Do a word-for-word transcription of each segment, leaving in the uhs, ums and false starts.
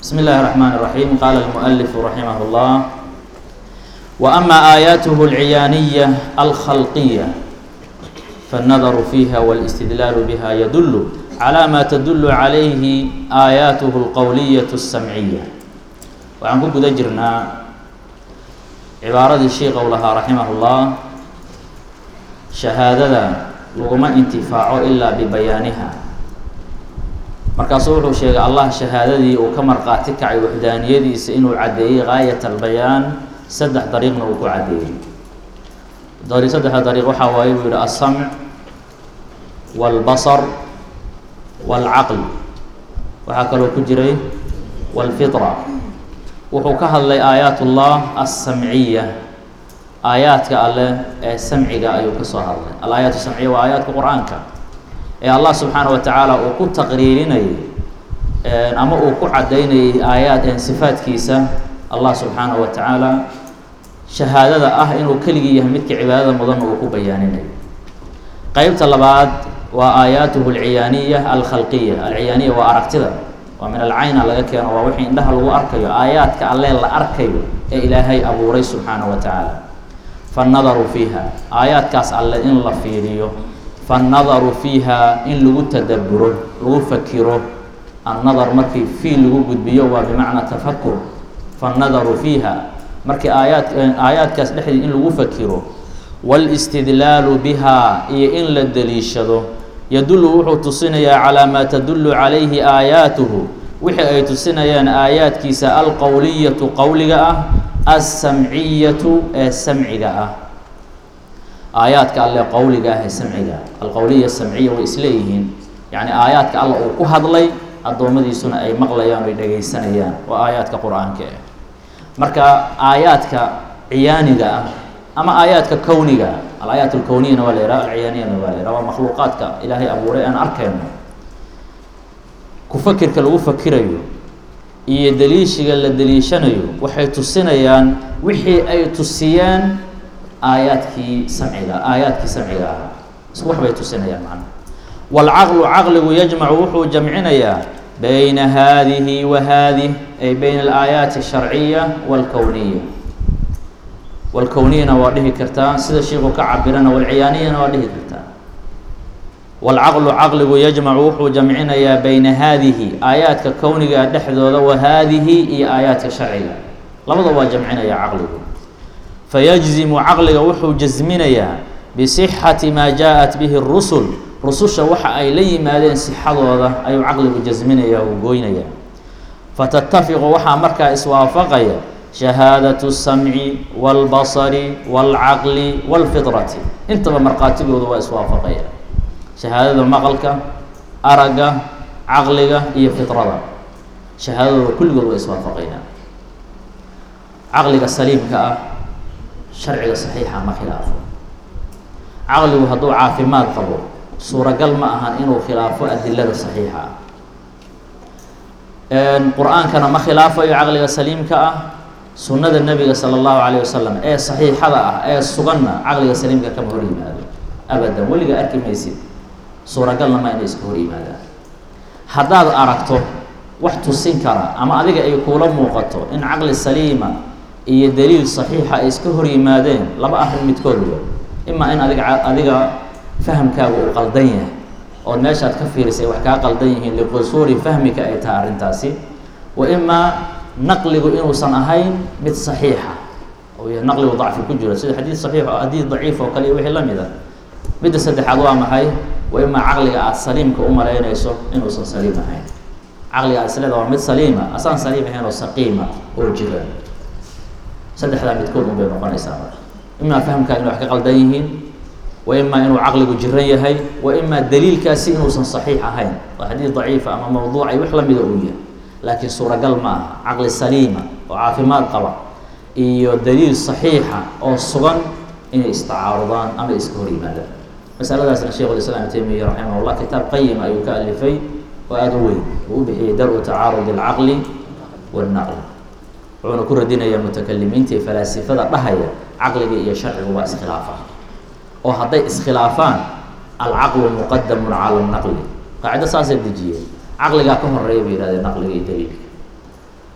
بسم الله الرحمن الرحيم. قال المؤلف رحمه الله: وأما آياته العيانية الخلقية فالنظر فيها والاستدلال بها يدل على ما تدل عليه آياته القولية السمعية. وعن كل دجرنا عبارة الشيخ قولها رحمه الله: شهادة لغما انتفاع إلا ببيانها. markaasuu wuxuu sheegay allah shahaadadii uu ka marqaati kacay waxdaaniyadiisa inuu cadeeyay gaayat albayaan saddex dariiqna uu ku cadeeyay. dariiq saddexda dariiq waxa waaye buu yidhi as-samc wal-basar wal-caql, waxaa kaloo ku jiray wal-fitra. wuxuu ka hadlay aayaatullah as-samciya, aayaadka alleh ee samciga ayuu ka soo hadlay. al-aayaat as-samciya waa aayaadka qur-aanka ee allah subxaanaه wa tacaala uu ku taqriirinayay ama uu ku cadaynayay aayaad een sifaadkiisa allah subxaanaه wa tacaala shahaadada ah inuu keligii yahay midka cibaadada mudan uu ku bayaaninayo. qeybta labaad waa aayaatuhu alciyaaniya alkhalqiya. alciyaaniya waa aragtida, waa min alcayna laga keeno, waa wixii indhaha lagu arkayo, aayaadka alle la arkayo ee ilaahay abuuray subxaanaه wa tacaala. fannadaru fiiha, aayaadkaas alle in la fiiriyo, fannadaru fiiha in lagu tadabburo, lagu fakiro. annadar markii fii lagu gudbiyo waa bimacnaa tafakur. fannadaru fiiha markii aayaad aayaadkaas dhexdii in lagu fakiro, wاlاstidlaalu bihaa iyo in la deliishado, yadullu wuxuu tusinayaa calaa maa tadullu calayhi aayaatuhu, wixii ay tusinayaan aayaadkiisa alqowliyatu qowliga ah, alsamciyatu ee samciga ah. aayaadka alle qowliga ah ee samciga, alqowliya asamciya way isleeyihiin, yacni aayaadka alla uu ku hadlay addoommadiisuna ay maqlayaan o ay dhegaysanayaan, waa aayaadka qur-aanka ah. marka aayaadka ciyaaniga ah ama aayaadka kowniga, al-aayaat alkowniyana waa la yidhaha, alciyaaniyana waa la yidhaha, waa makhluuqaadka ilaahay abuuray aan arkayno. ku fakirka lagu fakirayo iyo deliishiga la deliishanayo waxay tusinayaan wixii ay tusiyeen aayaadkii samciga aayaadkii samciga ah, isku wax bay tusinayaan macna. waalcaqlu caqligu yajmacu wuxuu jamcinayaa bayna haadihi wa haadih, ay bayna alaayaati asharciya waalkowniya. waalkowniyana waa dhihi kartaa sida sheikhu ka cabirana, waalciyaaniyana waa dhihi kartaa. waalcaqlu caqligu yajmacu wuxuu jamcinayaa bayna haadihi aayaadka kowniga dhexdooda wa haadihi iyo aayaadka sharciga, labada waa jamcinaya caqligu. fayajzimu caqliga wuxuu jasminayaa bisixati maa jaa-at bihi rusul, rususha waxa ay la yimaadeen sixadooda ayuu caqligu jasminaya uu gooynayaa. fatatafiqu waxaa markaa iswaafaqaya shahaadatu الsamci wاlbasari wاlcaqli wاlfitrati, intaba markhaatigooda waa iswaafaqaya. shahaadada maqalka, aragga, caqliga iyo fitrada, shahaadadooda kulligood waa iswaafaqayaan. caqliga saliimka ah sharciga saxiixa ma khilaafo. caqligu hadduu caafimaad qabo suuragal ma ahan inuu khilaafo adilada saxiixa ah. qur-aankana ma khilaafayo caqliga saliimka ah, sunnada nebiga sala allahu calayh wasalam ee saxiixada ah ee suganna caqliga saliimka kama hor yimaado abadan. weliga arki maysid, suuragalna ma inay iska hor yimaadaan. haddaad aragto wax tusin kara ama adiga ay kuula muuqato in caqli saliima iyo daliil saxiixa ay iska hor yimaadeen, laba arrin midkoodba, imaa in adiga adiga fahamkaaga uu qaldan yahay ood meeshaad ka fiirisay wax kaa qaldan yihiin liqusuuri fahmika ay tahay arrintaasi, wa imaa naqligu inuusan ahayn mid saxiixa oo yahay naqligu dacfi ku jiro, sida xadiid saxiix oo xadiid daciif oo kale iyo wixii la mid a. midda saddexaad waa maxay? wa imaa caqliga aada saliimka u malaynayso inuusan saliim ahayn. caqliga aad isleeda waa mid saliima, asaan saliim ahayn oo saqiima oo jira. saddexdaa midkood un bay noqonaysaa marka, imaa fahamkaa inay wax ka qaldan yihiin, wa imaa inuu caqligu jiran yahay, wa imaa daliilkaasi inuusan saxiix ahayn, waa xadiid daciifa ama mawduuca iyo wax lamida uu yahay. laakiin suuragal ma aha caqli saliima oo caafimaad qaba iyo daliil saxiixa oo sugan inay istacaarudaan ama iska hor yimaadaan. masaladaasna sheikhu lislaam ibn taymiya raximah llah kitaab qayim ayuu ka alifay oo aada u weyn, uu u bixiyey dar-u tacaarud alcaqli wاlnaqli. wuxuuna ku radinayaa mutakalimiinta iyo falaasifada dhahaya caqliga iyo sharcigu waa iskhilaafa, oo hadday iskhilaafaan alcaqlu muqadamun cala اnaqli. qaacido saasay dejiyeen, caqligaa ka horeeya bay yihahdeen naqliga iyo daliilka.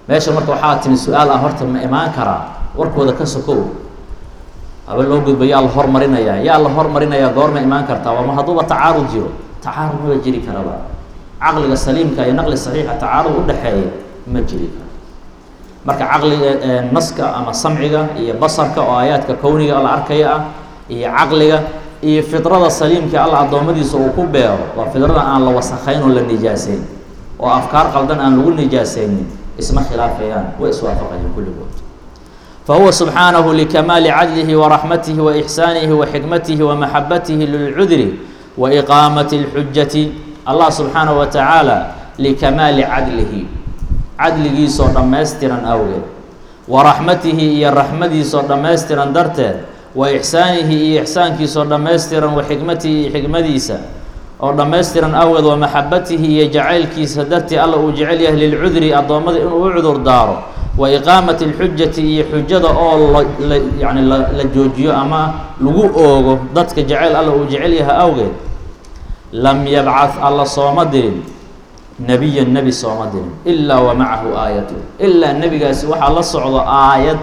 meesha marka waxaa timi su-aal ah horta ma imaan karaa warkooda ka sokow haba loo gudbo yaa la hormarinayaa yaa la hormarinayaa goorma imaan kartaa waa ma hadduuba tacaarud jiro tacaarud maba jiri karaba caqliga saliimka iyo naqli saxiixa tacaarud u dhexeeya ma jiri karo marka caqliga naska ama samciga iyo basarka oo aayaadka kowniga la arkaya ah iyo caqliga iyo fidrada saliimka alla addoommadiisa uu ku beero waa fidrada aan la wasakhayn oo la nijaasayn oo afkaar qaldan aan lagu nijaasaynin isma khilaafayaan way iswaafaqayaan kulligood fahuwa subxaanahu likamaali cadlihi waraxmatihi waixsaanihi waxikmatihi wamaxabatihi lilcudri waiqaamati اlxujati allah subxaanahu watacaala likamaali cadlihi cadligiisoo dhammaystiran awgeed waraxmatihi iyo raxmadiisoo dhammaystiran darteed wa ixsaanihi iyo ixsaankiisoo dhammaystiran wa xikmatihi iyo xikmadiisa oo dhammaystiran awgeed wa maxabatihi iyo jacaylkiisa dartii alla uu jecel yahay lilcudri addoommada inuu u cudur daaro wa iqaamati اlxujati iyo xujada oo la yani la joojiyo ama lagu oogo dadka jeceyl alla uu jecel yahay awgeed lam yabcad alla sooma dirin nebiya nebi sooma dirin ilaa wa macahu aayatu ilaa nebigaasi waxaa la socdo aayad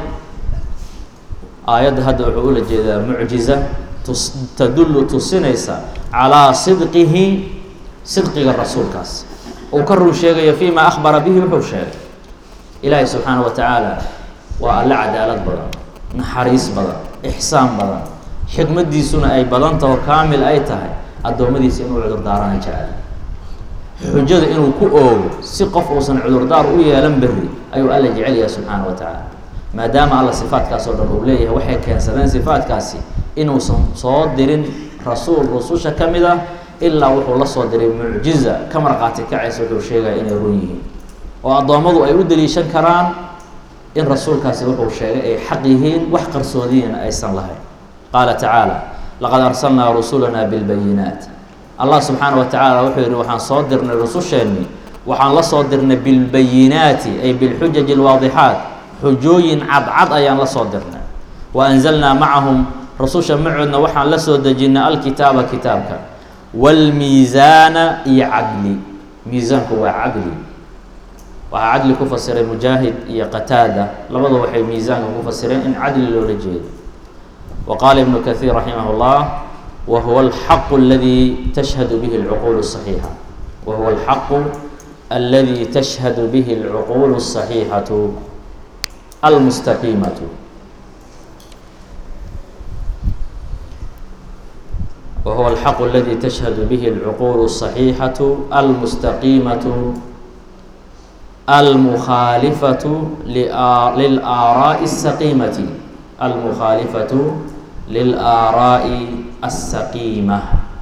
aayadda hadda wuxuu ula jeedaa mucjiza tus tadullu tusinaysa calaa sidqihi sidqiga rasuulkaas uu ka run sheegayo fii ma akhbara bihi wuxuu sheegay ilaahay subxaana wa tacaala waa alle cadaalad badan naxariis badan ixsaan badan xikmadiisuna ay badan taho kaamil ay tahay addoommadiisa inuu cudurdaarana jecel xujada inuu ku oogo si qof uusan cudurdaar u yeelan berri ayuu alla jecel yahay subxaana wa tacaala maadaama alla sifaadkaas oo dhan uu leeyahay waxay keensadeen sifaadkaasi inuusan soo dirin rasuul rususha ka mid ah ilaa wuxuu la soo diray mucjiza ka marqaati kacaysa wuxuu sheegaya inay run yihiin oo addoommadu ay u daliishan karaan in rasuulkaasi wuxuu sheegay ay xaq yihiin wax qarsoodiyana aysan lahayn qaala tacaala laqad arsalnaa rusulana bilbayinaat allah subxaana wa tacaala wuxuu yidhi waxaan soo dirnay rususheennii waxaan la soo dirnay bilbayinaati ay bilxujaji alwaadixaat xujooyin cadcad ayaan la soo dirnay wa anzalnaa macahum rususha macoodna waxaan la soo dejinnay alkitaaba kitaabka waalmiisaana iyo cadli miisaanku waa cadli waxaa cadli ku fasiray mujaahid iyo qataada labada waxay miisaanka ku fasireen in cadli loola jeedo wa qaala ibnu kathiir raximah اllah wa huwa alxaqu aladi tashhadu bihi alcuquulu الصaxiixa wa huwa alxaqu aladi tashhadu bihi alcuquulu الصaxiixatu almustaqiimatu wa huwa alxaqu aladi tashhadu bihi alcuquulu الصaxiixatu almustaqiimatu almukhaalifatu lilaaraa'i الsaqiimati almukhaalifatu lilaaraa'i الsaqiima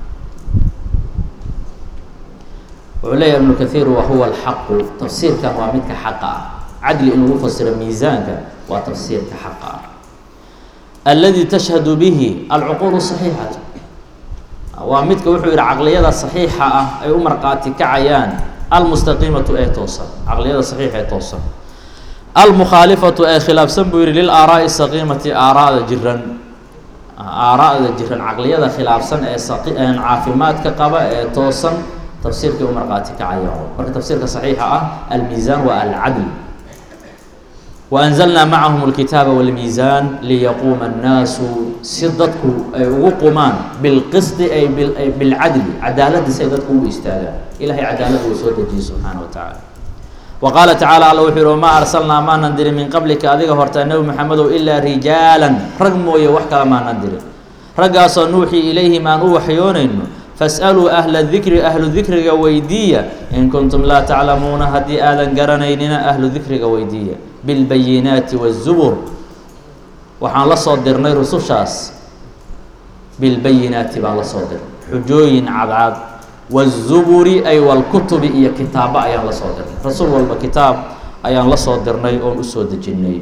wuxuu leeyahay ibnu kathiir wa huwa alxaqu tafsiirkan waa midka xaqa ah cadli in lagu fasiro miisaanka waa tafsiirka xaqa ah aladi tashhadu bihi alcuquulu الصaxiixatu waa midka wuxuu yihi caqliyada saxiixa ah ay u marqaati kacayaan almustaqiimatu ee toosan caqliyada saxiixa ee toosan almukhaalifatu ee khilaafsan buu yihi lilaaraa'i saqiimati aaraada jiran aaraada jiran caqliyada khilaafsan ee caafimaadka qaba ee toosan tafsiirkii u marqaati kacaya marka tafsiirka saxiixa ah almiisaan waa alcadl waanzalnaa macahum alkitaaba walmiisaan liyaquuma annaasu si dadku ay ugu qumaan bilqisti ay bilcadli cadaaladda si ay dadku ugu istaagaan ilahay cadaaladda uu soo dejiyey subxaana wa tacaala wa qaala tacaala alla wuxuu yihi wamaa arsalnaa maanan dirin min qablika adiga hortaa nebi maxamedow ilaa rijaalan rag mooye wax kale maanan dirin raggaasoo nuuxii ilayhim aan u waxyoonayno fas'aluu ahla dikri ahlu dikriga weydiiya in kuntum laa taclamuuna haddii aadan garanaynina ahlu dikriga weydiiya bilbayinaati waazubur waxaan la soo dirnay rusushaas bilbayinaati baan la soo dirnay xujooyin cadcad wazuburi ay walkutubi iyo kitaabo ayaan la soo dirnay rasuul walba kitaab ayaan la soo dirnay oon usoo dejinnay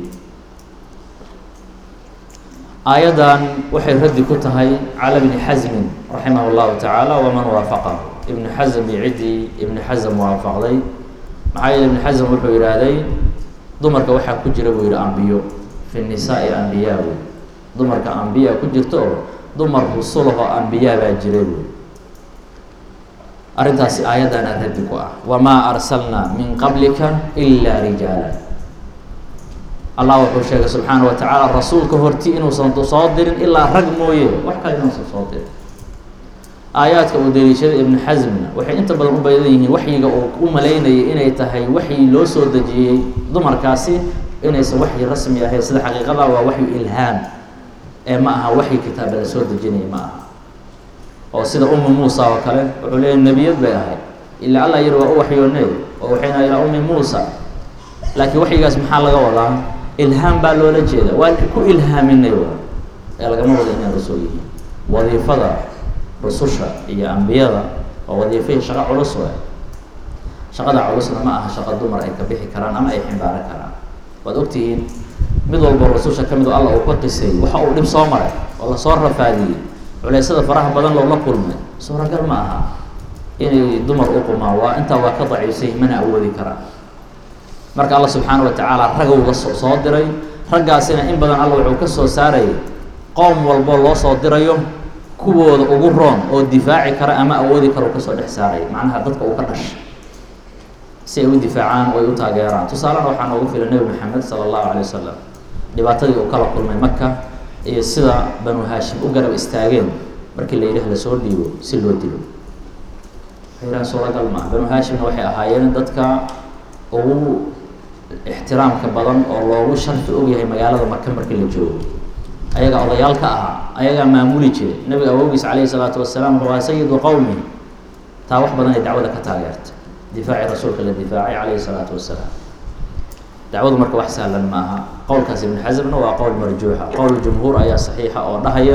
aayaddan waxay raddi ku tahay cala bni xasmin raximah اllahu tacaala waman waafaqahu ibnu xasm iyo ciddii ibnu xasm waafaqday maxaa yeele ibnu xasm wuxuu yidhaahday dumarka waxaa ku jira buu yihi ambiyo fi nisaai ambiyaa wey dumarka ambiya ku jirto oo dumar rusulahoo ambiyaa baa jiray wey arrintaasi aayaddaana raddi ku ah wamaa arsalnaa min qablika ilaa rijaala allah wuxuu sheegay subxaana wa tacaala rasuulka horti inuusan soo dirin ilaa rag mooye wax kale inuusan soo dirin. aayaadka uu daliishaday ibnu xasmina waxay inta badan u badan yihiin waxyiga uu u malaynayay inay tahay waxyi loo soo dejiyey dumarkaasi inaysan waxyi rasmi ahayn, sida xaqiiqada waa waxyu ilhaam ee ma aha waxyi kitaaba la soo dejinaya ma aha. oo sida ummu muusa oo kale wuxuu leeyahay nebiyad bay ahayd ilaa allah yiri waa u waxyoonay oo waxayna ilaa ummi muusa, laakiin waxyigaas maxaa laga wadaa? ilhaam baa loola jeeda, waan ku ilhaaminay ee lagama wada inay rasuul yihiin. wadiifada rususha iyo ambiyada waa wadiifo shaqo culus waay. shaqada culusna ma aha shaqo dumar ay ka bixi karaan ama ay ximbaaran karaan. waad ogtihiin mid walba rususha ka mid oo allah uu ka qisay waxa uu dhib soo maray oo lasoo rafaadiyey, culeysada faraha badan loola kulmay, suuragal ma aha inay dumar u qumaan. waa intaa waa ka daciifsay, mana awoodi karaan. marka allah subxaana wa tacaala rag uga soo diray, raggaasina in badan alla wuxuu ka soo saarayay qowm walbo loo soo dirayo kuwooda ugu roon oo difaaci kara ama awoodi kara uu kasoo dhex saaray, macnaha dadka uu ka dhashay si ay u difaacaan oo ay u taageeraan. tusaalena waxaa noogu filan nebi maxamed sala allahu calay wasalam dhibaatadii uu kala kulmay maka iyo sida banu haashim u garab istaageen markii la yidhaah lasoo dhiibo si loo dilo. waxay yidhahan suuragal maa. banu haashimna waxay ahaayeen dadka ugu ixtiraamka badan oo loogu sharfi ogyahay magaalada maka markii la joogo. ayagaa odayaalka ahaa, ayagaa maamuli jiray. nabiga awowgiis calayhi salaatu wasalaam wuxuu ahaa sayidu qowmi. taa wax badan ay dacwada ka taageertay, difaaci rasuulka la difaacay calayhi salaatu wasalaam. dacwadu marka wax sahlan ma aha. qowlkaas ibn xasmna waa qowl marjuuxa. qowl jumhuur ayaa saxiixa oo dhahaya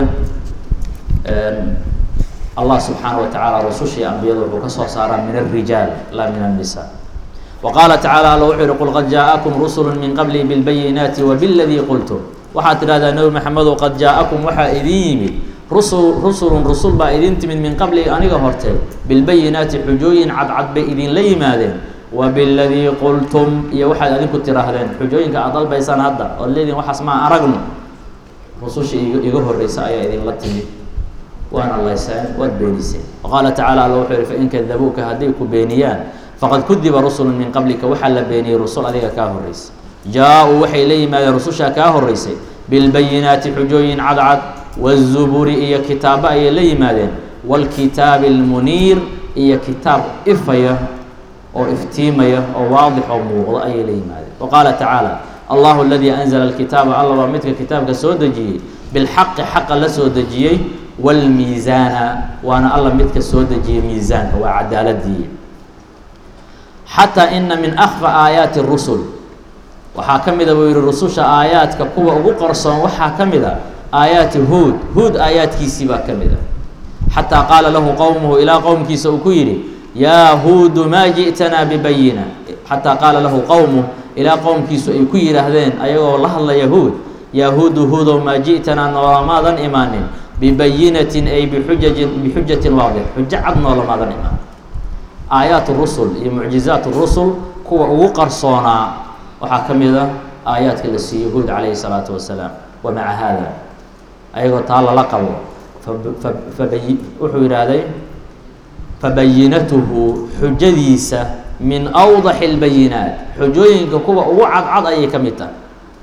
allah subxaana wa tacaala rususha iyo ambiyada wuxuu ka soo saaraa min alrijaal laa min annisa. wa qaala tacala alla wuxuu yihi qul qad jaa-akum rusulu min qabli bilbayinaati wabiladii qultum. waxaad tidhahdaa nebi maxamedow qad jaa-akum waxaa idin yimid rusul rusulun rusul baa idin timid min qabli aniga hortee bilbayinaati xujooyin cadcad bay idinla yimaadeen wabiladii qultum iyo waxaad adinku tiraahdeen xujooyinka aad dalbaysaan hadda ood leediin waxaas maa aragno rususha iga horreysa ayaa idinla timid waana layseen waad beeniseen. waqaala tacala alla wuxuu yihi fain kadabuuka hadday ku beeniyaan faqad kudiba rusulun min qablika waxaa la beeniyey rusul adiga kaa horreysa. jaa-uu waxay la yimaadeen rusushaa kaa horreysay bilbayinaati xujooyin cadcad wazuburi iyo kitaabo ayay la yimaadeen waalkitaabi almuniir iyo kitaab ifaya oo iftiimaya oo waadix oo muuqdo ayay la yimaadeen. wa qaala tacaala allahu aladii anzala alkitaaba alla waa midka kitaabka soo dejiyey bilxaqi xaqa la soo dejiyey waalmiisaana waana alla midka soo dejiyey miisaanka waa cadaaladii. xataa ina min akfa aayaati rusul waxaa ka mida buu yihi rususha aayaadka kuwa ugu qarsoon waxaa ka mid a aayaati huud. huud aayaadkiisii baa ka mid a. xataa qaala lahu qowmuhu ilaa qowmkiisa uu ku yidhi yaa huudu maa ji'tanaa bibayina. xataa qaala lahu qowmuh ilaa qowmkiisu ay ku yidhaahdeen ayagoo la hadlaya huud yaa huudu huudow maa ji'tanaa noolamaadan imaanin bibayinatin ay bixujajin bixujatin waadix xujo cad noolamaadan imaan. aayaat rusul iyo mucjizaat rusul kuwa ugu qarsoonaa waxaa ka mid a aayaadka la siiyey huud calayhi salaatu wasalaam. wa maca haada ayagoo taa lala qabo fabayi wuxuu yidhaahday fabayinatuhu xujadiisa min awdaxi اlbayinaat xujooyinka kuwa ugu cadcad ayay ka mid tahay.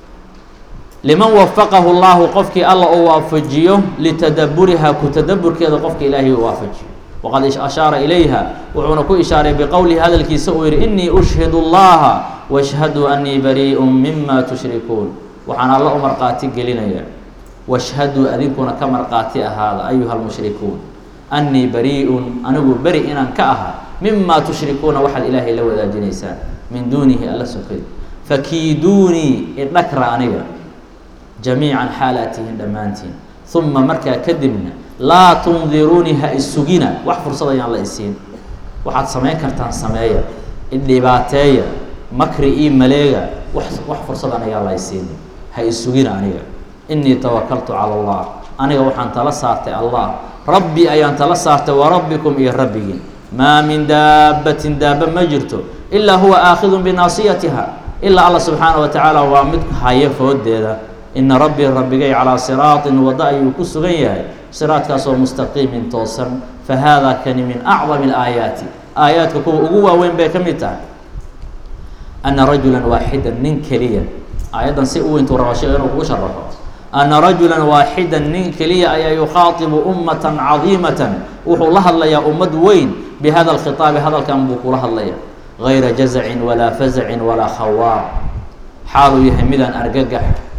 liman wafaqahu llahu qofkii alla uu waafajiyo litadaburiha ku tadaburkeeda qofka ilaahay u waafajiyo. waqad ashaara ilayha wuxuuna ku ishaaray biqowlihi hadalkiisa uu yihi inii ushhidu اllaha washhaduu anii bariiءun mima tushrikuun. waxaan alla u marqaati gelinaya washhaduu adinkuna ka marqaati ahaada ayuha lmushrikuun anii bariiءun anigu beri inaan ka ahaa mima tushrikuuna waxaad ilaahay la wadaajinaysaan min duunihi alla sokay. fakiiduunii idhakra aniga jamiican xaalaatihin dhammaantiin uma markaa kadibna laa tundiruunii ha isugina wax fursad ayaan la isiin. waxaad samayn kartaan sameeya, idhibaateeya, makri ii maleega, wax wax fursadan ayaan la isiin. ha isugina aniga inii tawakaltu cala allah aniga waxaan tala saartay allah rabbi ayaan tala saartay wa rabbikum iyo rabbigiin. maa min daabbatin daaba ma jirto ilaa huwa aakhidun binaasiyatiha ilaa alla subxaana wa tacaala waa mid haya foodeeda. ina rabbii rabbigay calaa siraatin wadda ayuu ku sugan yahay siraadkaasoo mustaqiimin toosan. fa haadaa kani min acdami alaayaati aayaadka kuwa ugu waaweyn bay ka mid tahay ana rajula waaxida nin keliya آيادا سئوا انتو رواشي غيروا وشرحوا أن رجلا واحدا من كلية أي يخاطب أمة عظيمة وحو الله الله يا أمد وين بهذا الخطاب هذا كان بوكو الله الله غير جزع ولا فزع ولا خوار حالو يهمدا أرققح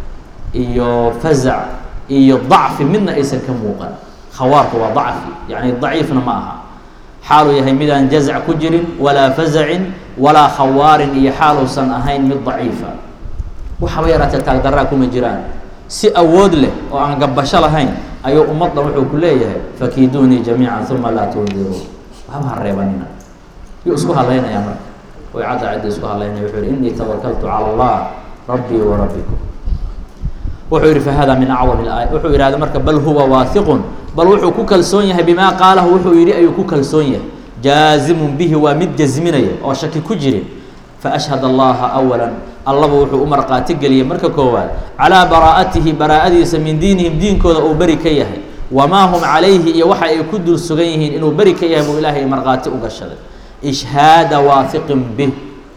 إيو فزع إيو ضعف منا إيسا كموقا خوار هو ضعف يعني ضعيفنا معها حالو يهمدا جزع كجر ولا فزع ولا خوار إيو حالو سنأهين من ضعيفة وحويرة تقدراكم جيران si awood leh oo aan gabasho lahayn ayuu ummadda wuxuu ku leeyahay fakiiduni jamiican thumma la tundiru waxa reebanina iyo isku haleynaya marka way cada cid isku haleynaya wuxuu inni tawakkaltu ala allah rabbi wa rabbikum wuxuu yiri fahada min a'zam al-ayat wuxuu yiraahdo marka bal huwa wathiqun bal wuxuu ku kalsoon yahay bima qaalahu wuxuu yiri ayuu ku kalsoon yahay jaazimun bihi wa mid jazminaya oo shaki ku jirin fa ashhadu allah awalan الله وحو أمر قاتق لي مركا كوال على براءته براءته من دينهم دين كودا أو بركيه وما هم عليه يوحى يكد السجيهين إنه بركيه إلهي مرقاتي أقشد إشهاد واثق به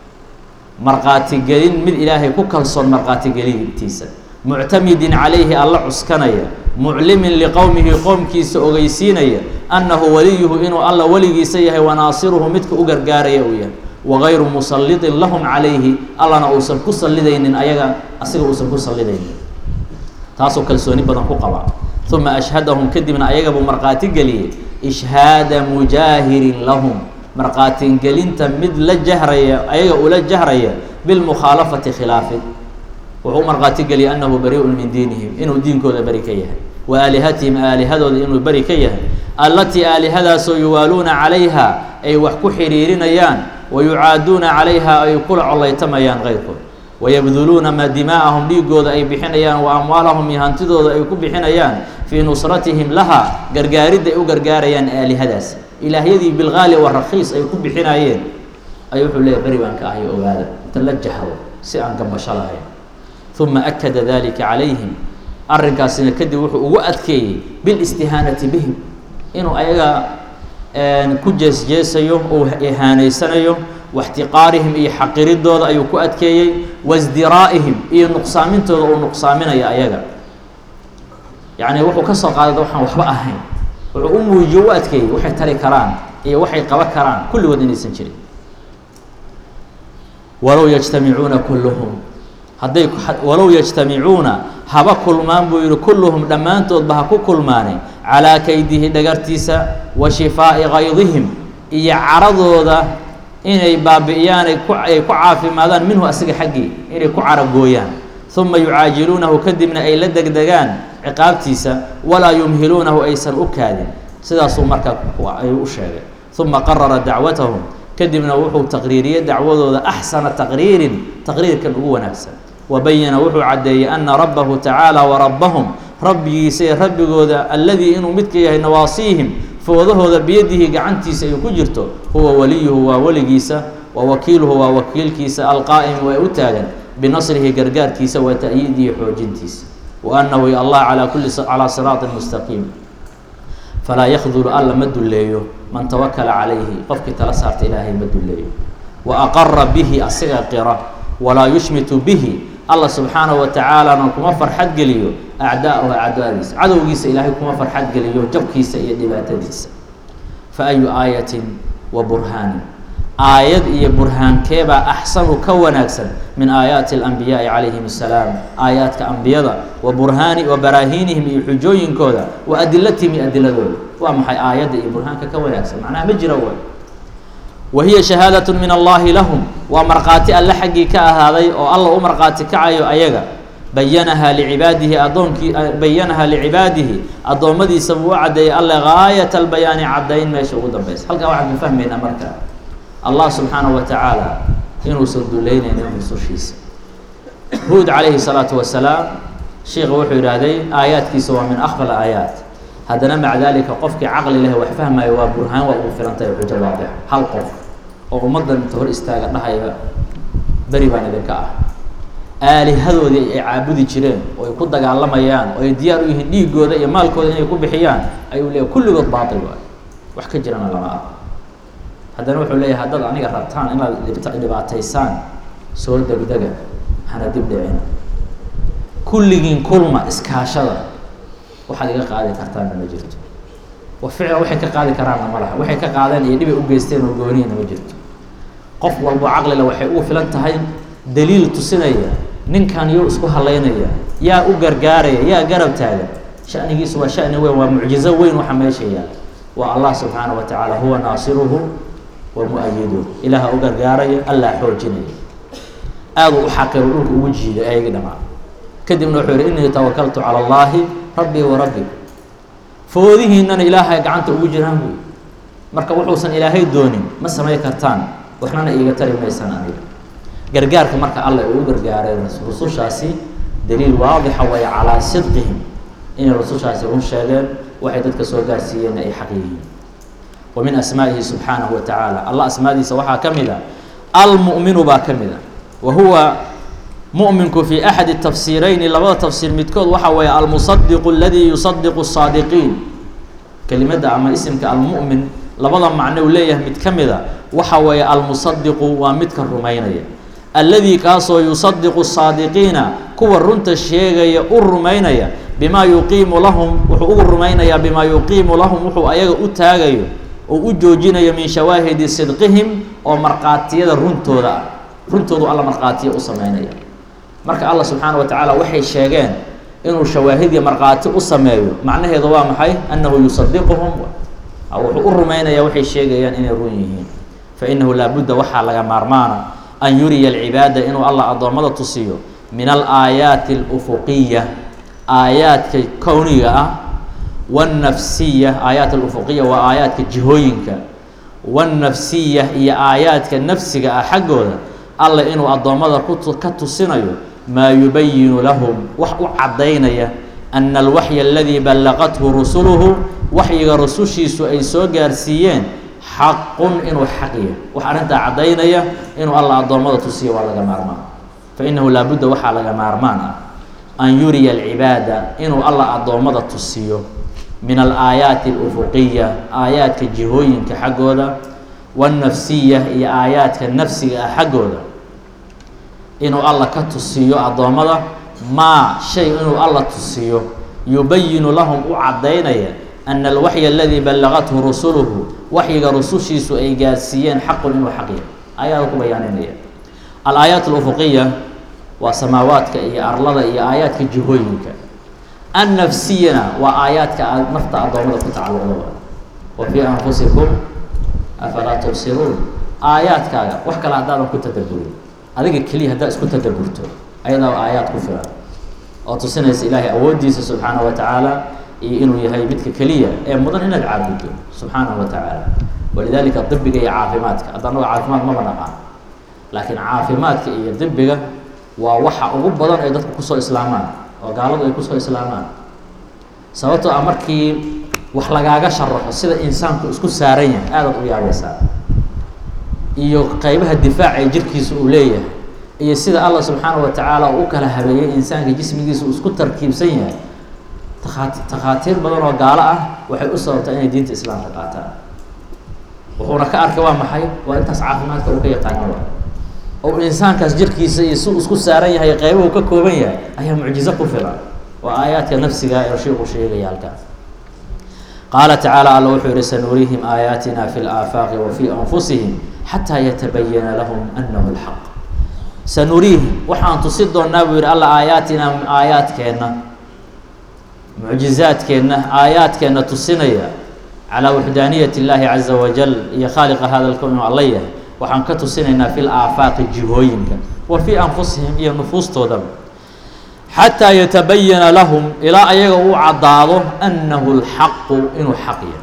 مرقاتي قليل من إلهي كوكالصون مرقاتي قليل تيسا معتمد عليه الله عسكنيا معلم لقومه قوم كيس أغيسينيا أنه وليه إنه الله ولي سيه وناصره متك أقرقاريا ويا وغير مسلط لهم عليه الله نوصل كسلدين أيها أصير وصل كسلدين تاسو كالسوني بدن قبا ثم أشهدهم كدي من أيها بمرقات قليل إشهاد مجاهر لهم مرقات قليل تمد للجهرية أيها أولى الجهرية بالمخالفة خلافه وهو مرقات قليل أنه بريء من دينهم إنه دين كذا بريكيه وآلهتهم آلهة إنه بريكيه التي آلهة سيوالون عليها أي وحكو حريرين يان ويعادون عليها أي كل الله تميان غيركم ويبذلون ما دماءهم ليقود أي بحنيان وأموالهم يهنتدود أي كبحنيان في نصرتهم لها قرقارد أو قرقاريان آلهة داس إلهي ذي بالغالي والرخيص أي كبحنيان أي حلي بريبان كأهي أو هذا تلجحوا سيئا كما شرعي ثم أكد ذلك عليهم الرقاسين كدي وأذكي بالاستهانة بهم إنه أيها كجس جيسيو أو إهانيسانيو واحتقارهم إي حقيرين دود أيو كأدكي وازدرائهم إي نقصامين تود أو نقصامين يا أيها يعني وحو كسر قاعدة وحنا وحبا أهين وحو أمو جواتكي وحي تري كران إي وحي قبا كران كل ودني سنشري ولو يجتمعون كلهم هديك ولو يجتمعون هبا كل مان بير كلهم دمان تود بها كل ماني على كيده دغرتيسا وشفاء غيظهم إي عرضوا ذا إني بابيان كو عافي مادان منه أسق حقي إني كو عرقويان ثم يعاجلونه كدمنا أي لدق دقان عقابتيسا ولا يمهلونه أيسا أكاد سيدا مركا أي أشهر ثم قرر دعوتهم كدمنا وحو تقريرية دعوته ذا أحسن تقرير تقرير كان هو نفسه وبين وحو عدي أن ربه تعالى وربهم ربي سي ربي جودا الذي إنه متكيه نواصيهم فوضه ذا بيده قعنتي سيكجرته هو وليه وولي كيسا ووكيله ووكيل كيسا القائم ويؤتاجا بنصره قرقار كيسا وتأييده حوجنتيس وأنه الله على كل على صراط مستقيم فلا يخذل ألا مد الليو من توكل عليه قفك تلسارت إلهي مد الليو وأقر به الصغر ولا يشمت به الله سبحانه وتعالى نكم فرحت قليو أعداءه أعداء ديس عدو جيس إلهي كم فرحت قليو جب كيس يدبات ديس فأي آية وبرهان آيات إيه برهان كيبا أحسن كون أكثر من آيات الأنبياء عليهم السلام آيات كأنبياء وبرهان وبراهينهم يحجوين كودا وأدلتهم أدلة دول ومحي آيات إيه برهان كون أكثر معناها مجرى وهي شهادة من الله لهم ومرقاتي الله حقي كهذا أو الله أمرقاتي كعيو أيجا بينها لعباده أضون بينها لعباده أضون مدي سبوا عدي الله غاية البيان عدين ما يشوفون بس هل واحد من فهمنا مركا الله سبحانه وتعالى إنه سندلين إنه سوشيس هود عليه الصلاة والسلام شيخ وحي هذه آيات كيسوا من أخفى الآيات هذا مع ذلك قفك عقل له وفهم ما برهان وفرنت يحج واضح هل قف أو مضى تهر استاجر نهاية بريبان ذكاء آله هذول عابد جيران ويكون دجال الله ميان ويديار يهدي جوده يمال كوده يكون بحيان أيقول له كل قط باطل وحكي جيران الله هذا نوح له هذا أنا قررتان إن اللي بتاع اللي بعتيسان سول دق دق حنا تبدأ عنا kulligiin kulma iskaashada waxaad iga qaadi kartaanna ma jirto wa ficla waxay ka qaadi karaanna ma laha waxay ka qaadeen iyo dhibay u geysteen oo gooniyana ma jirto qof walbo caqlila waxay ugu filan tahay daliil tusinaya ninkan yuu isku halaynaya yaa u gargaaraya yaa garab taagan shanigiisu waa shani weyn waa mucjizo weyn waxa meesha yaal waa allah subxaanahu wa tacaala huwa naasiruhu wa mu-ayiduhu ilaaha u gargaaraya allah xoojinaya aad u xaqiro dhulka ugu jiiday ayagii dhamaa kadibna wuxuu yidhi innii tawakaltu cala allaahi rabbii wa rabbi foodihiinana ilaahay gacanta ugu jiraan buy marka wuxuusan ilaahay doonin ma samay kartaan waxnana iiga tari maysaan aniga gargaarka marka alle uu gargaaray rusushaasi daliil waadixa way calaa sidqihim inay rusushaasi run sheegeen waxay dadka soo gaarsiiyeen ay xaq yihiin wa min asmaa'ihi subxaanahu wa tacaala allah asmaadiisa waxaa ka mid a almu'minu baa ka mid a wa huwa mu'minku fi axadi tafsiirayni labada tafsiir midkood waxa weeye almusadiqu aladii yusadiqu saadiqiin kelimadda ama isimka almu'min labada macno uu leeyahay mid ka mid a waxa weeye almusadiqu waa midka rumaynaya alladii kaasoo yusadiqu saadiqiina kuwa runta sheegaya u rumaynaya bimaa yuqiimu lahum wuxuu ugu rumaynayaa bimaa yuqiimu lahum wuxuu ayaga u taagayo oo u joojinayo min shawaahidi sidqihim oo markhaatiyada runtooda ah runtoodu alla markhaatiya u sameynaya marka allah subxaanahu wa tacaala waxay sheegeen inuu shawaahidya markhaati u sameeyo macnaheedu waa maxay annahu yusadiquhum wuxuu u rumaynayaa waxay sheegayaan inay run yihiin fa innahu laabudda waxaa laga maarmaana an yuriya alcibaada inuu allah addoommada tusiyo min alaayaati alufuqiya aayaadka kowniga ah wannafsiya aayaat alufuqiya waa aayaadka jihooyinka wannafsiya iyo aayaadka nafsiga ah xaggooda alla inuu addoommada ka tusinayo maa yubayinu lahum wax u caddaynaya ana alwaxya aladii ballaqathu rusuluhu waxyiga rusushiisu ay soo gaarsiiyeen xaqun inuu xaq yahay wax arrintaa caddaynaya inuu alla addoommada tusiyo waa laga maarmaan fa innahu laabudda waxaa laga maarmaan ah an yuriya alcibaada inuu alla addoommada tusiyo min alaayaati alufuqiya aayaadka jihooyinka xaggooda wannafsiya iyo aayaadka nafsiga ah xaggooda inuu alla ka tusiyo addoommada maa shay inuu alla tusiyo yubayinu lahum u caddaynaya ana alwaxya aladii ballaqathu rusuluhu waxyiga rusushiisu ay gaarsiiyeen xaqun inuu xaq yahay ayaada ku bayaaninaya alaayaat alufuqiya waa samaawaadka iyo arlada iyo aayaadka jihooyinka annafsiyana waa aayaadka nafta addoommada ku tacalluqda wa fii anfusikum afalaa tubsiruun aayaadkaaga wax kale haddaadan ku tadabburin adiga keliya haddaad isku tadabburto ayadaa aayaad ku filan oo tusinaysa ilaahay awooddiisa subxaanahu wa tacaala iyo inuu yahay midka keliya ee mudan inaad caabuddo subxaanahu wa tacaala walidaalika dibiga iyo caafimaadka hadda annago caafimaad maba naqaan laakiin caafimaadka iyo dibiga waa waxa ugu badan ay dadku kusoo islaamaan oo gaaladu ay kusoo islaamaan sababtoo ah markii wax lagaaga sharaxo sida insaanku isku saaran yahay aadaad u yaabaysaa iyo qaybaha difaaca ee jirkiisa uu leeyahay iyo sida allah subxaanahu wa tacaala uu u kala habeeyey insaanka jismigiisa uu isku tarkiibsan yahay takhaati takhaatiir badan oo gaalo ah waxay u sababtaa inay diinta islaamka qaataan wuxuuna ka arkay waa maxay waa intaas caafimaadka uu ka yaqaano oo insaankaas jirkiisa iyo si uu isku saaran yahay qaybuhu ka kooban yahay ayaa mucjizo ku filan waa aayaadka nafsiga ee sheekhu sheegaya halkaas qaala tacaala alla wuxuu yihi sanuriihim aayaatina fi laafaaqi wa fii anfusihim xataa yatabayana lahum annahu lxaq sanuriihim waxaan tusi doonnaa buu yihi alla aayaatina aayaadkeenna mucjizaadkeenna aayaadkeenna tusinaya calaa waxdaaniyati illaahi caza wajal iyo khaaliqa hada lkown inuu alla yahay waxaan ka tusinaynaa fi laafaaqi jihooyinka wa fii anfusihim iyo nufuustoodaba xataa yatabayana lahum ilaa ayaga uu caddaado annahu lxaqu inuu xaq yahay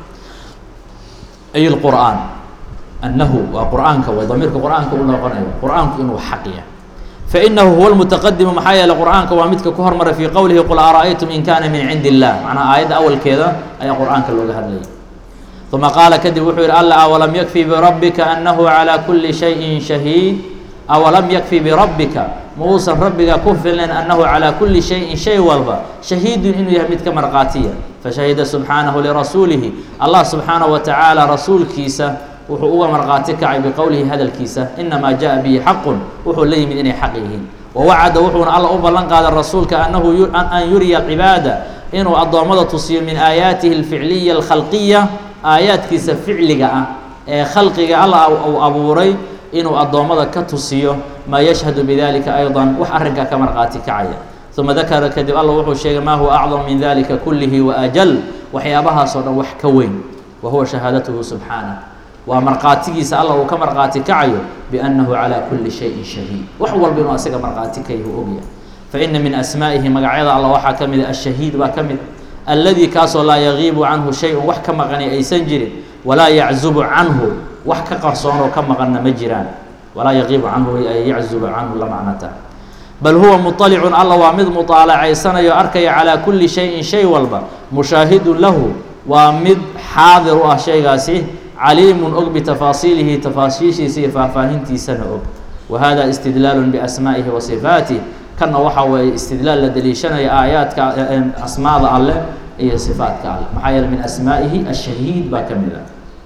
ay lqur'aan annahu waa qur'aanka way damiirka qur'aanka u noqonayo qur'aanku inuu xaq yahay fainahu huwa lmutaqadimu maxaa yeeley qur'aanka waa midka ku hormaray fii qowlihi qul ara'aytum in kana min cindi illah macnaa aayadda awalkeeda ayaa qur'aanka looga hadlayay uma qaala kadib wuxuu yihi alla awalam yakfi birabbika annahu calaa kuli shayin shahiid awalam yakfi birabbika ma uusan rabbiga ku filnayn annahu calaa kuli shayin shay walba shahiidun inuu yahay mid ka markhaatiya fashahida subxaanahu lirasuulihi allah subxaanahu wa tacaala rasuulkiisa وحو مرقاتك بقوله هذا الكيسة إنما جاء به حق وحو لي من إني حقيه ووعد وحو الله أبلن قال الرسول كأنه أن يري العبادة إنه الضوامضة تصير من آياته الفعلية الخلقية آيات كيسة فعلية خلقية الله أو أبوري إنه الضوامضة كتصير ما يشهد بذلك أيضا وحرك كمرقاتك عيا ثم ذكر كذب الله وحو الشيء ما هو أعظم من ذلك كله وأجل وحيابها صدى وحكوين وهو شهادته سبحانه ومرقاتك الله وكمرقاتك عيا بأنه على كل شيء شهيد وحول بأنه أسيق مرقاتك يهوبيا فإن من أسمائه مقعد الله وحكم الشهيد وكمل الذي كاس لا يغيب عنه شيء وحكم غني أي سنجر ولا يعزب عنه وحك قرصون وكم غن مجران ولا يغيب عنه أي يعزب عنه لمعنته بل هو مطلع الله ومد مطالع سنة يأركي على كل شيء شيء والبا مشاهد له ومد حاضر شيء غاسيه عليم أق بتفاصيله تفاصيل سيفا فاهنتي سنة وهذا استدلال بأسمائه وصفاته كان وحوى استدلال لدليشنا آيات أسماء الله هي صفات الله محايل من أسمائه الشهيد باكملا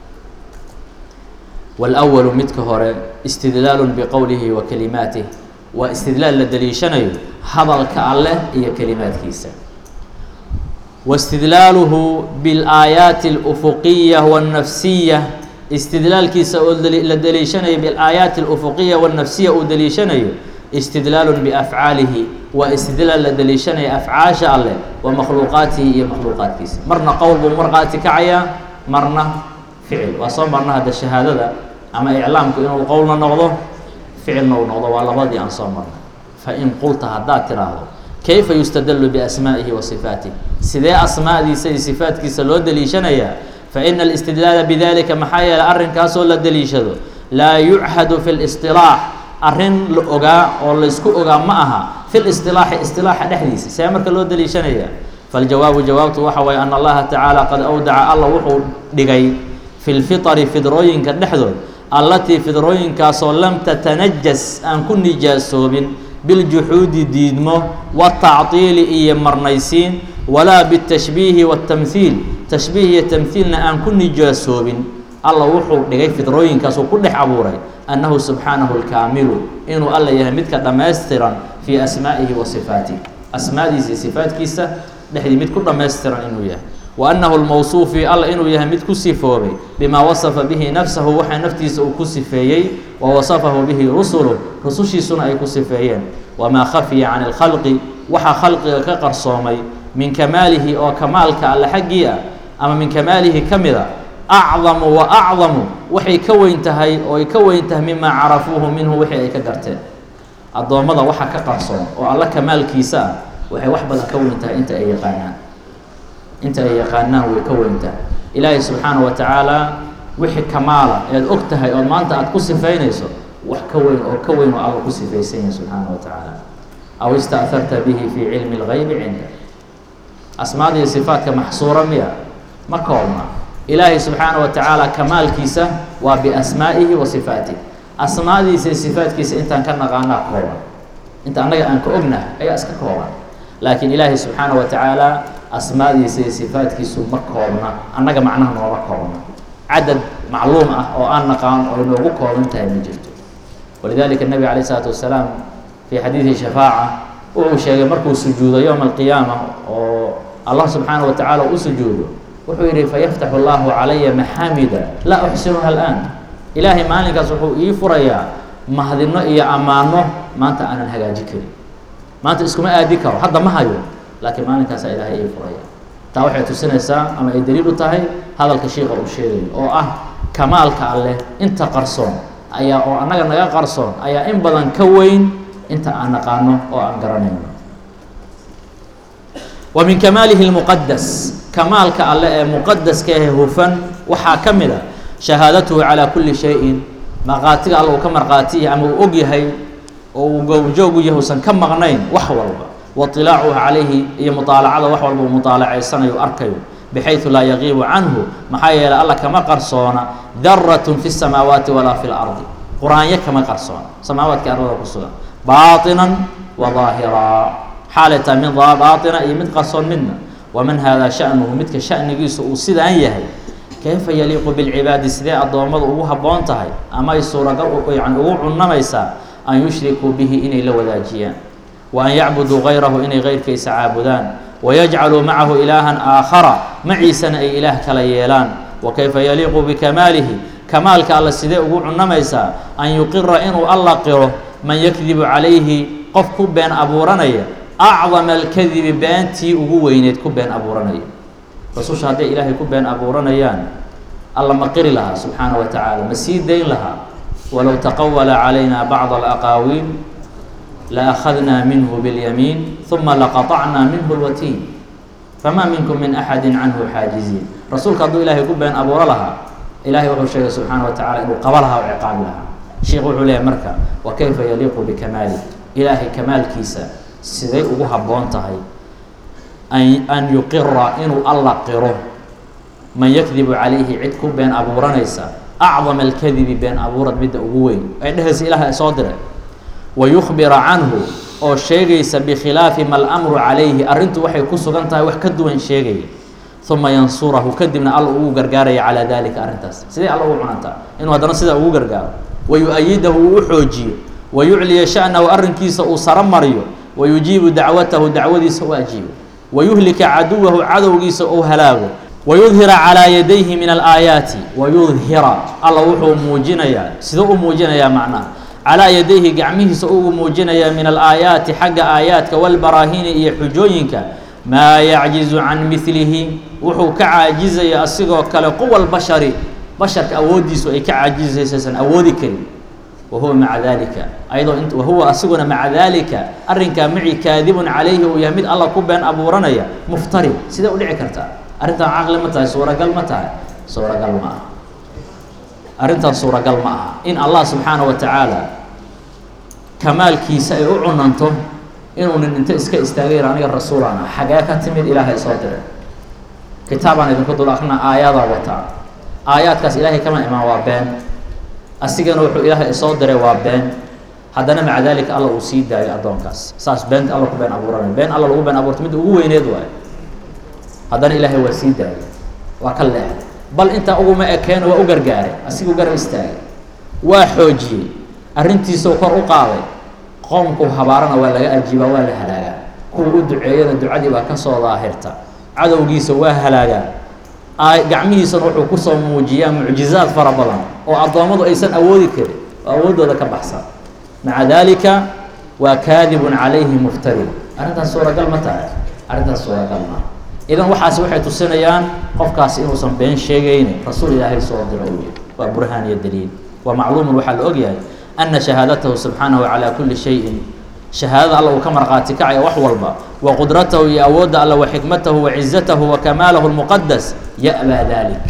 والأول متكهر استدلال بقوله وكلماته واستدلال لدليشنا هذا الله هي كلمات كيسا واستدلاله بالآيات الأفقية والنفسية استدلال كيسا لدليشنا بالآيات الأفقية والنفسية ودليشنا استدلال بأفعاله واستدلال لدليشنا أفعاش الله ومخلوقاته هي مخلوقات كيسا مرنا قول بمرقات كعيا مرنا فعل وصام مرنا هذا الشهادة ده أما إعلامك إنه قولنا نغضه فعلنا ونغضه وعلى بعض أنصام مرنا فإن قلت هذا تراه كيف يستدل بأسمائه وصفاته سيدي أسماء دي سيدي صفات كيسا لو دليشنا فإن الاستدلال بذلك محايا لأرن كاسو لدليشده لا يعهد في الاصطلاح أرن لأوغا أو لسكو أوغا معها في الاصطلاح اصطلاح الحديث سيامرك لو دليشنا فالجواب جوابته وحوى أن الله تعالى قد أودع الله وحو دقي في الفطر فدروين كالنحذر التي فدروين كاسو لم تتنجس أن كن نجاسوب بالجحود ديدمه والتعطيل إيا مرنيسين ولا بالتشبيه والتمثيل تشبيه تمثيلنا أن كن نجاسوب الله وحو دقي فدروين كاسو كل عبوري أنه سبحانه الكامل إنه الله يهمدك دماسترا في أسمائه وصفاته أسمائه صفات كيسة نحن متكون دماسترا إنه يه وأنه الموصوف الله إنه يهمد كسفه بما وصف به نفسه وحي نفسه كسفيه ووصفه به رسله رسوشي سنة كسفيين وما خفي عن الخلق وحا خلق كقرصومي من كماله أو كمالك على حقيقة أما من كماله كمذا أعظم وأعظم وحي كوين تهي أو كوين ته مما عرفوه منه وحي كقرته الضوامضة وحا كقرصوم والله كمال كيسا وحي وحبا كوين ته أنت أي قانان انت يقاناه ويكونته إلهي سبحانه وتعالى وحي كمالا يد أكتها أو ما أنت أتكسي فينيسو وحكوين أو كوين أو كسي فيسين سبحانه وتعالى أو استأثرت به في علم الغيب عندك أسماء دي صفات محصورة مياه مكوما إلهي سبحانه وتعالى كمال كيسة وبأسمائه وصفاته أسماء دي صفات كيسة انت كان غانا قوة انت أنك أبنى أي أسكا قوة لكن إلهي سبحانه وتعالى أسماء دي صفات كيسو مكونا أنك معناها نوع مكونا عدد معلومة أو أن قام أو نوع انتهى من جرته ولذلك النبي عليه الصلاة والسلام في حديث الشفاعة وهو شيء مركو السجود يوم القيامة الله سبحانه وتعالى أسجوده وحيري فيفتح الله علي محامدا لا أحسنها الآن إلهي مالك صحو إيفريا مهدنا إيا أمانه ما أنت أنا الهجاجكري ما أنت اسكما أديكر حتى ما هيو لكن مالك سا إلهي إيفريا توحي تسنة سا أما الدليل تاهي هذا الكشيخ أو الشيء أو أه كمالك عليه أنت قرصون أيا أو أنا نجا قرصون أيا إن بدن كوين أنت أنا قانو أو أنقرنين ومن كماله المقدس كمالك على مقدس كهوفن وحاكمله شهادته على كل شيء مقاتل الله كمرقاتيه أما أوجيه أو جوجو يهوسن كم مغنين وحولبا واطلاعه عليه هي مطالعة وحولبا مطالعة السنة يؤركيه بحيث لا يغيب عنه محايل الله كما قرصونا ذرة في السماوات ولا في الأرض قرآن كما قرصونا سماوات كأرض قرصونا باطنا وظاهرا حالة من باطنة أي من قرصون منا ومن هذا شأنه متك شأن جيس وسيد أيه kayfa yaliiqu bilcibaadi sidee addoommadu ugu habboon tahay ama ay suuragal yani ugu cunamaysaa an yushrikuu bihi inay la wadaajiyaan wa an yacbuduu gayrahu inay gayrkiisa caabudaan wayajcaluu macahu ilaahan aakhara maciisana ay ilaah kala yeelaan wa kayfa yaliiqu bikamaalihi kamaalka alla sidee ugu cunamaysaa an yuqira inuu alla qiro man yakdibu calayhi qof ku been abuuranaya acdama alkadibi beentii ugu weyneed ku been abuuranaya rasusha hadday ilaahay ku been abuuranayaan alla ma qiri lahaa subxaana wa tacaala ma sii dayn lahaa walow taqawala calayna bacd alaqaawiil la akhadnaa minhu biاlyamiin uma laqaطacnaa minhu اlwatiin famaa minkum min axadi canhu xaajiziin rasuulka hadduu ilaahay ku been abuuro lahaa ilahay wuxuu sheegay subxaana wa tacala inuu qaba lahaa o ciqaabi lahaa sheikh wuxuu leeyahy marka wa kayfa yaliiqu bikamaali ilaahay kamaalkiisa siday ugu habboon tahay an yuqira inuu alla qiro man yakdibu calayhi cid ku been abuuranaysa acdama alkadibi been abuurad midda ugu weyn ay dhehaysa ilaah soo dire wa yukhbira canhu oo sheegaysa bikhilaafi ma lamru calayhi arrintu waxay ku sugan tahay wax ka duwan sheegaya uma yansurahu kadibna alla ugu gargaaraya calaa dalika arrintaas sidee alla ugu cunantaa inuu haddana sidaa ugu gargaaro wa yu-ayidahu uu u xoojiyo wa yucliya sha'nahu arrinkiisa uu saro mariyo wa yujiibu dacwatahu dacwadiisa u ajiibo wa yuhlika caduwahu cadowgiisa uu halaago wa yudhira calaa yadayhi min alaayaati wa yudhira alla wuxuu muujinayaa siduu u muujinayaa macnaha calaa yadayhi gacmihiisa ugu muujinayaa min alaayaati xagga aayaadka walbaraahiini iyo xujooyinka maa yacjizu can milihi wuxuu ka caajizaya asigoo kale quwa lbashari basharka awooddiisu ay ka caajizaysasan awoodi karin wahuwa maca dalika ayadoo int wahuwa asiguna maca dalika arrinkaa maci kaadibun calayhi uu yahay mid alla ku been abuuranaya muftari sidee u dhici kartaa arrintaan caqli ma tahay suuragal ma tahay suuragal ma aha arrintaan suuragal ma aha in allah subxaana wa tacaala kamaalkiisa ay u cunanto inuu nin inta iska istaagay aniga rasuulaan ah xagee ka timid ilaahay soo diray kitaabaan idinku dul akrina aayadaa wataa aayaadkaas ilaahay kama imaan waa been asigana wuxuu ilaahay soo diray waa been haddana maca dalika alla uu sii daayo addoonkaas saas beenta alla ku been abuuranay been alla lagu been abuurto midda ugu weyneed waayo haddana ilaahay waa sii daayay waa ka leexday bal intaa uguma ekeeno waa u gargaaray asiguu garab istaagay waa xoojiyey arrintiisau kor u qaaday qoomku habaarana waa laga ajiibaa waa la halaagaa kuwa u duceeyana ducadii baa ka soo daahirta cadowgiisa waa halaagaa gacmihiisana wuxuu kusoo muujiyaa mucjizaad fara badan oo addoommadu aysan awoodi karin oo awooddooda ka baxsan maca dalika waa kaadibun calayhi muftari arrintaas suuragal ma tahay arrintaas suuragal ma idan waxaasi waxay tusinayaan qofkaasi inuusan been sheegayni rasuul ilaahay soo diro u yiri waa burhaan iyo daliil waa macluumun waxaa la ogyahay ana shahaadatahu subxaanahu calaa kulli shayin shahaadada alla uu ka marqaati kacaya wax walba wa qudratahu iyo awoodda alla wa xikmatahu wa cizatahu wa kamaalahu lmuqadas ya'baa dalik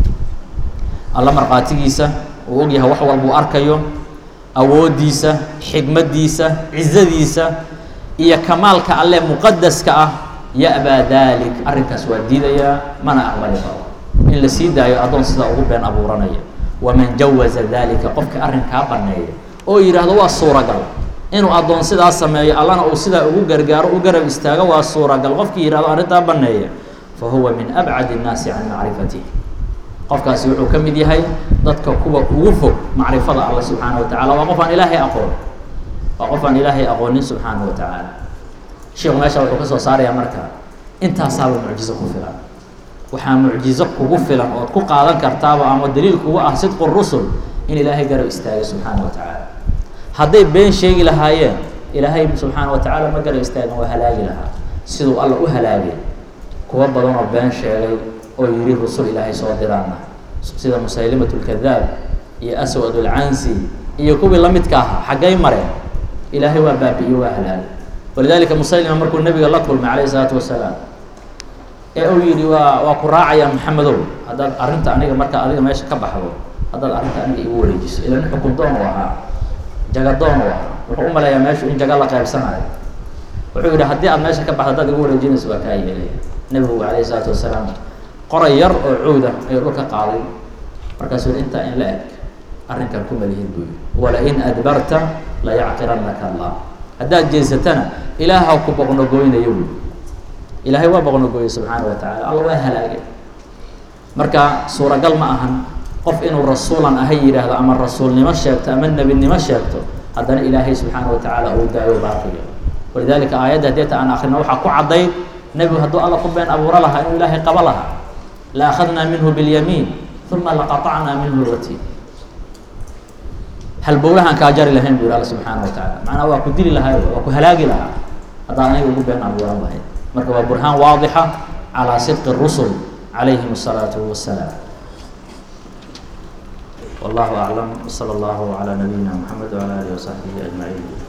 alla marqaatigiisa uu ogyahay wax walba uu arkayo awooddiisa xikmaddiisa cizadiisa iyo kamaalka alle muqadaska ah ya'baa dalik arrinkaas waa diidayaa mana aqbali karo in la sii daayo addoon sidaa ugu been abuuranaya waman jawaza dalika qofka arrinkaa banneeya oo yidhaahdo waa suuragal inuu addoon sidaa sameeyo allana uu sidaa ugu gargaaro u garab istaago waa suuragal qofkii yidhahdo arrintaa banneeya fa huwa min abcadi الnaasi can macrifatih qofkaasi wuxuu ka mid yahay dadka kuwa ugu fog macrifada alla subxaana wa tacala waa qof aan ilaahay aqoon waa qof aan ilaahay aqoonin subxaana wa tacaala sheekhu meesha wuxuu ka soo saarayaa marka intaasaaba mucjizo ku filan waxaa mucjizo kugu filan ood ku qaadan kartaaba ama daliil kugu ah sidqu rusul in ilaahay garab istaagay subxaana wa tacaala hadday been sheegi lahaayeen ilaahay subxaana wa tacaala ma garab istaagin waa halaagi lahaa siduu alla u halaagay kuwa badan oo been sheegay oo yidhi rusul ilaahay soo diraana sida musaylimat lkadaab iyo aswad ulcansi iyo kuwii la midka ahaa xaggay mareen ilaahay waa baabi'iyo waa halaagay walidalika musaylima markuu nabiga la kulmay calayhi salaatu wasalaam ee uu yidhi waa waa ku raacayaa maxamedow haddaad arrinta aniga marka adiga meesha ka baxdo haddaad arrinta aniga igu wareejiso ila nin xukun doon u ahaa jaga doon u ahaa wuxuu u maleeyaa meeshu in jaga la qaybsanayo wuxuu yidhi haddii aad meesha ka baxdo haddaad igu wareejinayso waa kaa yeelaya nebigu calayhi salaatu wasalaam qoray yar oo cuuda ayuu dhulka qaaday markaasuu yidhi intaa in la eg arrinkan ku malihin buu yidhi walain adbarta la yacqirannaka allah haddaad jeesatana ilaaha ku boqnogoynayo buy ilaahay waa boqnogoyey subxaana wa tacala alla waa halaagay marka suuragal ma ahan qof inuu rasuulan ahay yidhaahdo ama rasuulnimo sheegto ama nebinimo sheegto haddana ilaahay subxaana wa tacaala uu daayo baaqiyo walidaalika aayadda hadeeta aan akrino waxaa ku caddayd nebigu hadduu alla ku been abuuro lahaa inuu ilaahay qaba lahaa la akhadnaa minhu biاlyamiin uma laqaطacnaa minhu lwatiin halbowlahaan kaa jari lahayn bu yidhi alla subxaana wa tacaala macnaha waa ku dili lahaa waa ku halaagi lahaa haddaan aniga ugu been abuuran lahayd marka waa burhaan waadixa calaa sidqi rusul calayhim الsalaatu wassalaam wallahu aclam wsala allahu calaa nabiyina mxamed wala alihi wasaxbihi ajmaciin